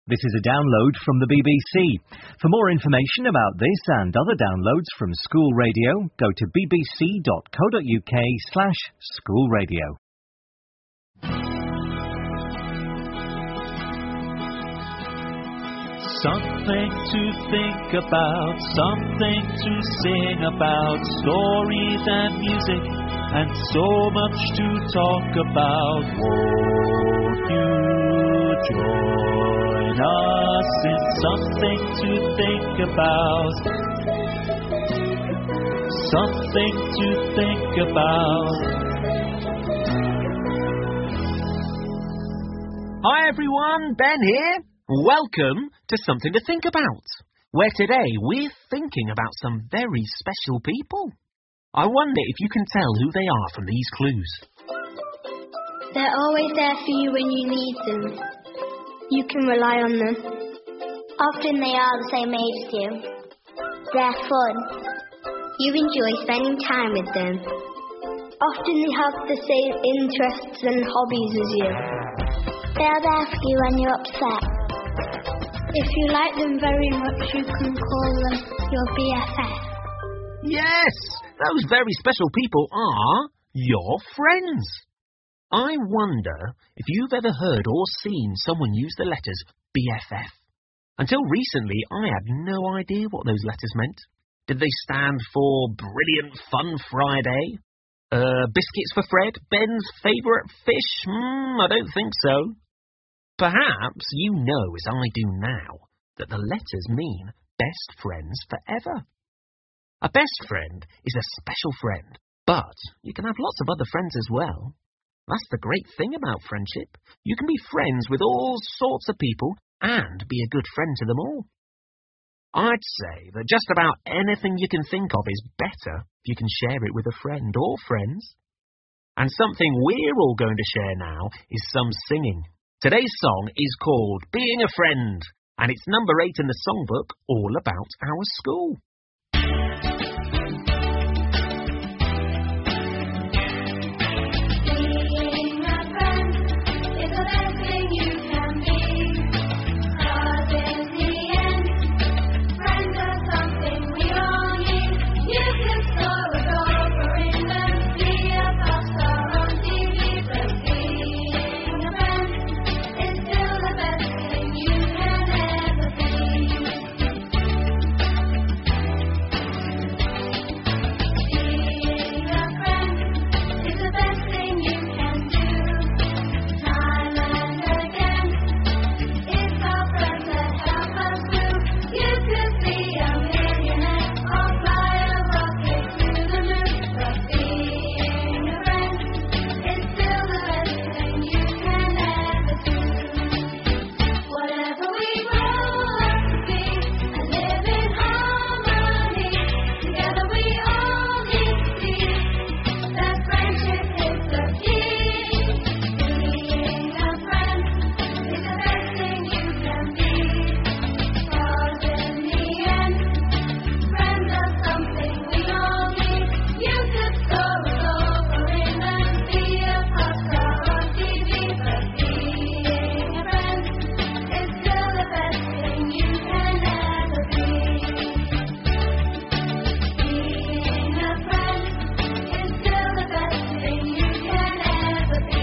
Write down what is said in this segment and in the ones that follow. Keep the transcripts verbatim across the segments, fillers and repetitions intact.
This is a download from the B B C. For more information about this and other downloads from School Radio, go to bbc.co.uk slash school radio. Something to think about, something to sing about, stories and music, and so much to talk about. Won't you join us in something to think about? Something to think about. Hi everyone, Ben here. Welcome to Something to Think About, where today we're thinking about some very special people. I wonder if you can tell who they are from these clues. They're always there for you when you need them. You can rely on them. Often they are the same age as you. They're fun. You enjoy spending time with them. Often they have the same interests and hobbies as you. They are there for you when you're upset. If you like them very much, you can call them your B F F. Yes, those very special people are your friends. I wonder if you've ever heard or seen someone use the letters B F F. Until recently, I had no idea what those letters meant. Did they stand for Brilliant Fun Friday? Uh, biscuits for Fred? Ben's favourite fish? Hmm, I don't think so. Perhaps you know, as I do now, that the letters mean best friends forever. A best friend is a special friend, but you can have lots of other friends as well. That's the great thing about friendship. You can be friends with all sorts of people and be a good friend to them all. I'd say that just about anything you can think of is better if you can share it with a friend or friends. And something we're all going to share now is some singing. Today's song is called Being a Friend, and it's number eight in the songbook, all about our school. Being a friend is the best thing you can be, 'cause in the end, friends are something we all need. You can store a golfer in them, be a pop star on T V, but being a friend is still the best thing you can ever be. Being a friend is the best thing you can do. Time and again, it's our friends that help us through. You could be a millionaire or fly a rocket to the moon, but being a friend is still the best thing you can ever do. Whatever we grow up to be and live in harmony, together we all need to see that friendship is the key. Being a friend is the best thing you can be, 'cause in the end, friends are something we all need. You could store a golfer in them, be a pop star on T V, but being a friend is still the best thing you can ever be. Being a friend is still the best thing you can ever be.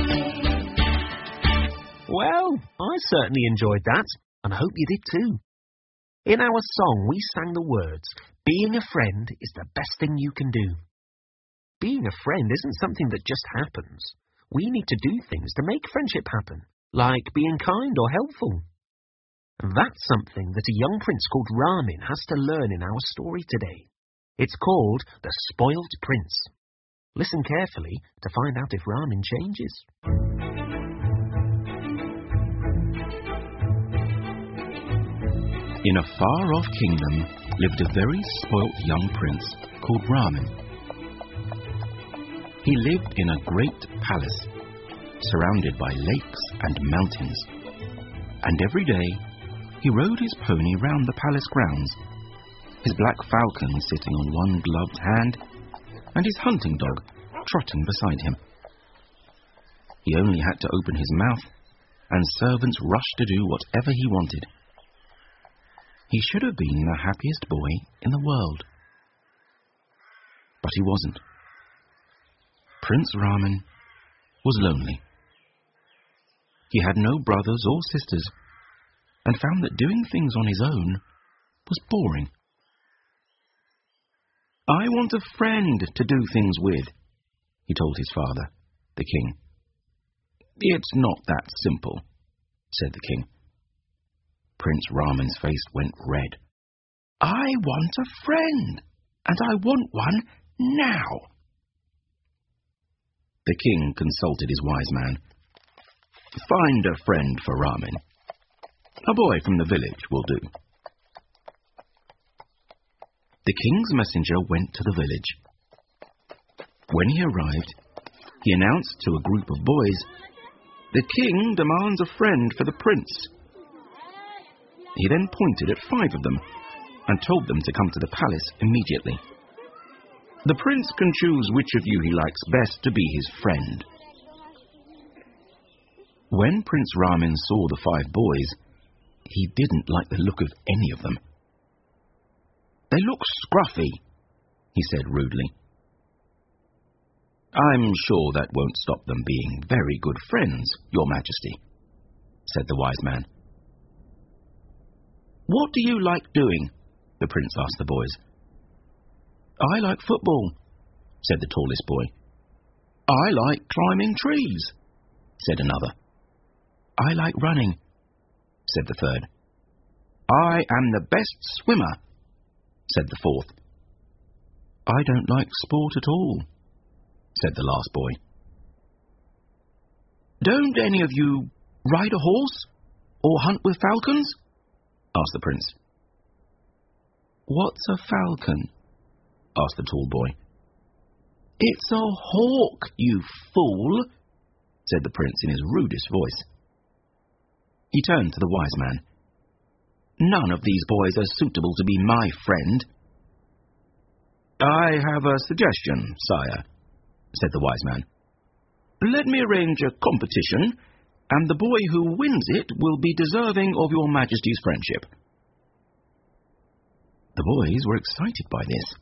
Well, I certainly enjoyed that, and I hope you did too. In our song, we sang the words, being a friend is the best thing you can do. Being a friend isn't something that just happens. We need to do things to make friendship happen, like being kind or helpful. And that's something that a young prince called Ramin has to learn in our story today. It's called The Spoilt Prince. Listen carefully to find out if Ramin changes. In a far-off kingdom lived a very spoilt young prince called Ramin. He lived in a great palace, surrounded by lakes and mountains. And every day, he rode his pony round the palace grounds, his black falcon sitting on one gloved hand, and his hunting dog trotting beside him. He only had to open his mouth, and servants rushed to do whatever he wanted. He should have been the happiest boy in the world. But he wasn't. Prince Raman was lonely. He had no brothers or sisters, and found that doing things on his own was boring. "I want a friend to do things with," he told his father, the king. "It's not that simple," said the king. Prince Raman's face went red. "I want a friend, and I want one now." The king consulted his wise man. "Find a friend for Raman. A boy from the village will do." The king's messenger went to the village. When he arrived, he announced to a group of boys, "The king demands a friend for the prince." He then pointed at five of them and told them to come to the palace immediately. "The prince can choose which of you he likes best to be his friend." When Prince Raman saw the five boys, he didn't like the look of any of them. "They look scruffy," he said rudely. "I'm sure that won't stop them being very good friends, Your Majesty," said the wise man. "What do you like doing?" the prince asked the boys. "I like football," said the tallest boy. "I like climbing trees," said another. "I like running," said the third. "I am the best swimmer," said the fourth. "I don't like sport at all," said the last boy. "Don't any of you ride a horse or hunt with falcons?" asked the prince. "What's a falcon?" asked the tall boy. "It's a hawk, you fool," said the prince in his rudest voice. He turned to the wise man. "None of these boys are suitable to be my friend." "I have a suggestion, sire," said the wise man. "Let me arrange a competition, and the boy who wins it will be deserving of your Majesty's friendship." The boys were excited by this.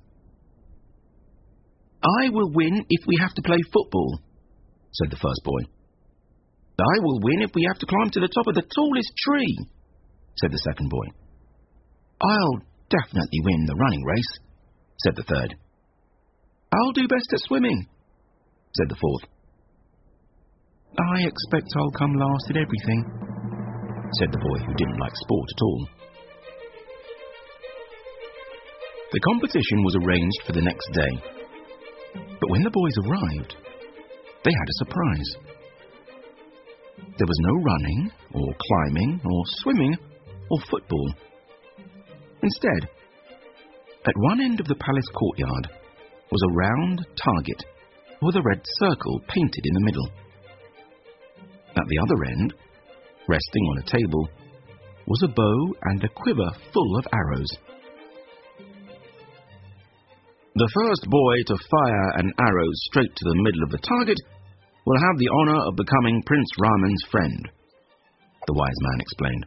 "I will win if we have to play football," said the first boy. "I will win if we have to climb to the top of the tallest tree," said the second boy. "I'll definitely win the running race," said the third. "I'll do best at swimming," said the fourth. "I expect I'll come last at everything," said the boy who didn't like sport at all. The competition was arranged for the next day, but when the boys arrived, they had a surprise. There was no running, or climbing, or swimming, or football. Instead, at one end of the palace courtyard was a round target with a red circle painted in the middle. At the other end, resting on a table, was a bow and a quiver full of arrows. "The first boy to fire an arrow straight to the middle of the target will have the honor of becoming Prince Raman's friend," the wise man explained.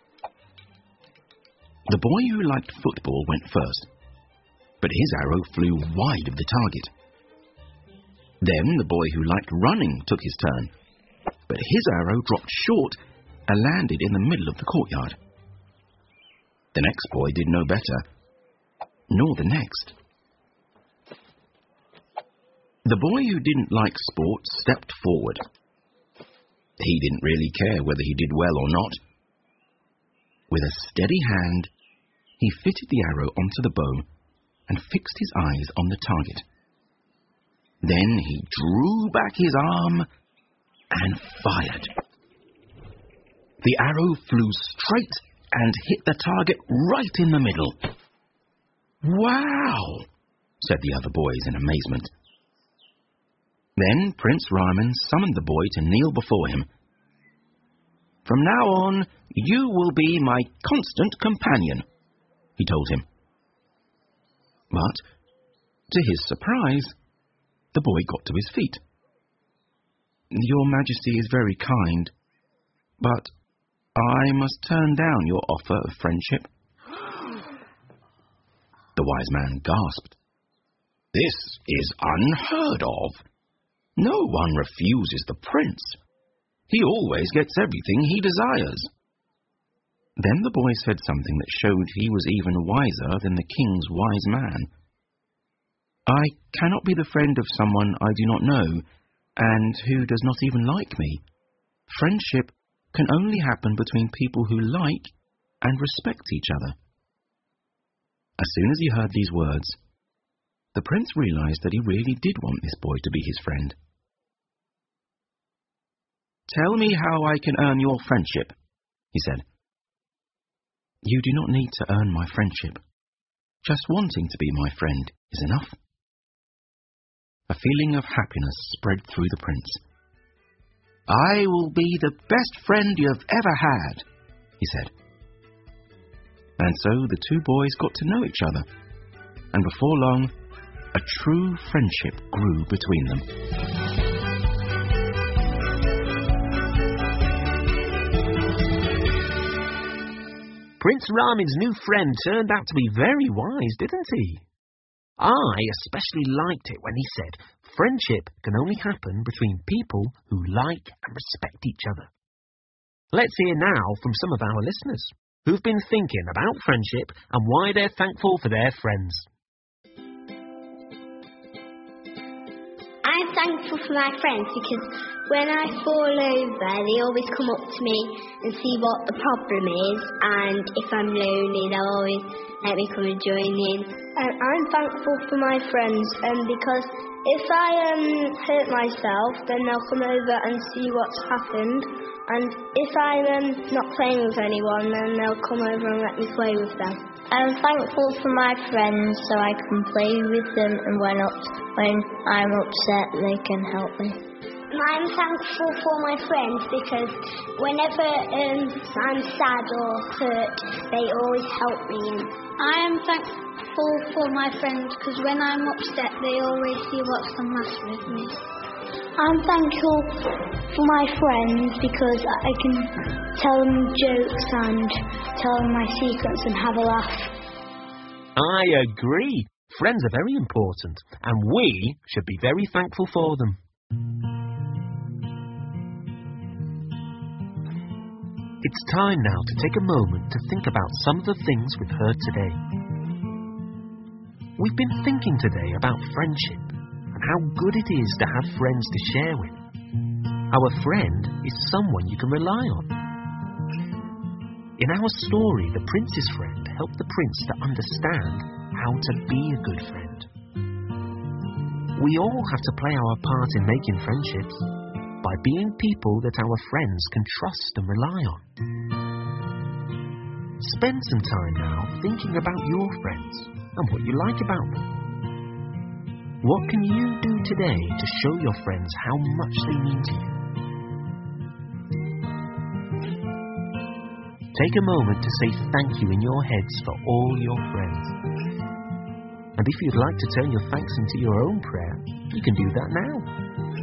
The boy who liked football went first, but his arrow flew wide of the target. Then the boy who liked running took his turn, but his arrow dropped short and landed in the middle of the courtyard. The next boy did no better, nor the next. The boy who didn't like sport stepped forward. He didn't really care whether he did well or not. With a steady hand, he fitted the arrow onto the bow and fixed his eyes on the target. Then he drew back his arm and fired. The arrow flew straight and hit the target right in the middle. "Wow!" said the other boys in amazement. Then Prince Raman summoned the boy to kneel before him. "From now on, you will be my constant companion," he told him. But, to his surprise, the boy got to his feet. "Your Majesty is very kind, But I must turn down your offer of friendship. The wise man gasped. This is unheard of. No one refuses the prince. He always gets everything he desires. Then the boy said something that showed he was even wiser than the king's wise man. I cannot be the friend of someone I do not know, and who does not even like me. Friendship can only happen between people who like and respect each other. As soon as he heard these words, the prince realized that he really did want this boy to be his friend. Tell me how I can earn your friendship, he said. You do not need to earn my friendship. Just wanting to be my friend is enough. A feeling of happiness spread through the prince. I will be the best friend you have ever had, he said. And so the two boys got to know each other, and before long, a true friendship grew between them. Prince Ramin's new friend turned out to be very wise, didn't he? I especially liked it when he said, friendship can only happen between people who like and respect each other. Let's hear now from some of our listeners who've been thinking about friendship and why they're thankful for their friends. I'm thankful for my friends because when I fall over, they always come up to me and see what the problem is, and if I'm lonely, they'll always let me come and join in. And I'm thankful for my friends um, because if I um, hurt myself, then they'll come over and see what's happened, and if I'm um, not playing with anyone, then they'll come over and let me play with them. I'm thankful for my friends so I can play with them, and when, up, when I'm upset they can help me. I'm thankful for my friends because whenever um, I'm sad or hurt, they always help me. I am thankful for my friends because when I'm upset they always see what's the matter with me. I'm thankful for my friends because I can tell them jokes and tell them my secrets and have a laugh. I agree. Friends are very important, and we should be very thankful for them. It's time now to take a moment to think about some of the things we've heard today. We've been thinking today about friendship and how good it is to have friends to share with. Our friend is someone you can rely on. In our story, the prince's friend helped the prince to understand how to be a good friend. We all have to play our part in making friendships by being people that our friends can trust and rely on. Spend some time now thinking about your friends and what you like about them. What can you do today to show your friends how much they mean to you? Take a moment to say thank you in your heads for all your friends. And if you'd like to turn your thanks into your own prayer, you can do that now.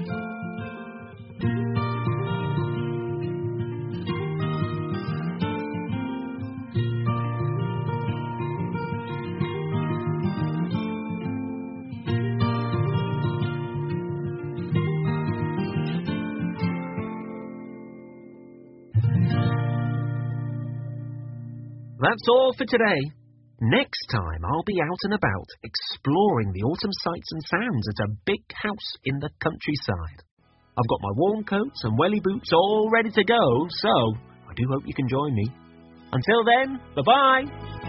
That's all for today. Next time I'll be out and about exploring the autumn sights and sounds at a big house in the countryside. I've got my warm coats and welly boots all ready to go, so I do hope you can join me. Until then, bye-bye!